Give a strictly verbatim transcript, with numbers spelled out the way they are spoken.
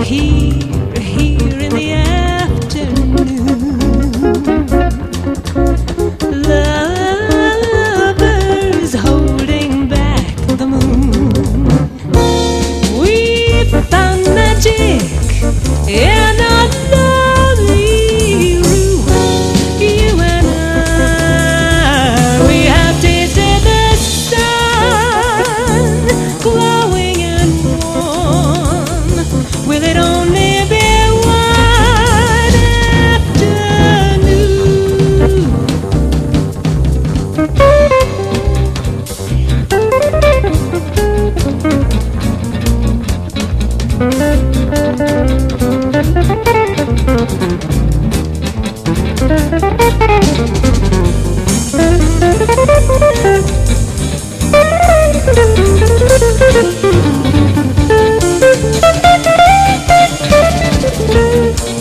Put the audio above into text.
here, here in the afternoon. Lovers holding back the moon. We found magic in our lovely room. You and I, we have tasted the sun, glowing and warm. Will it only be one afternoon?